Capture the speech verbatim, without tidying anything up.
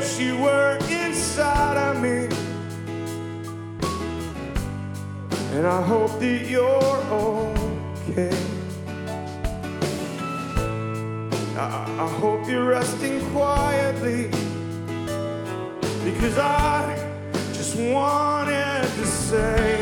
wish you were inside of me. And I hope that you're okay. I, I hope you're resting quietly, because I just wanted to say